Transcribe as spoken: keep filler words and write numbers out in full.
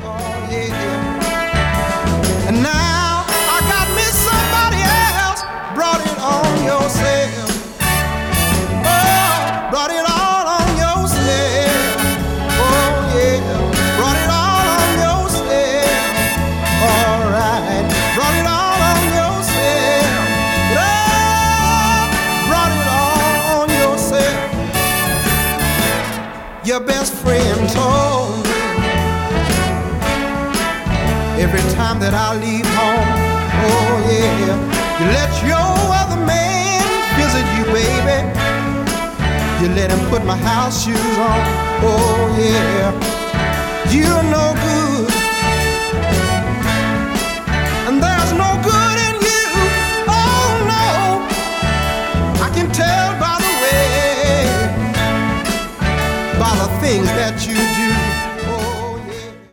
Oh, yeah. And now I got me somebody else. Brought it on yourself. Oh, brought it all on yourself. Oh, yeah. Brought it all on yourself. All right. Brought it all on yourself. Oh, brought it all on yourself. Your best friend told me every time that I leave home, oh yeah, you let your other man visit you, baby. You let him put my house shoes on, oh yeah. You're no